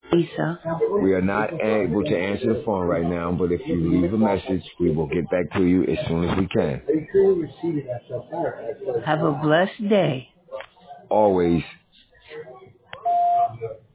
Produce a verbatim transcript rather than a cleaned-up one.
Lisa. We are not able to answer the phone right now, but if you leave a message, we will get back to you as soon as we can. Have a blessed day. Always.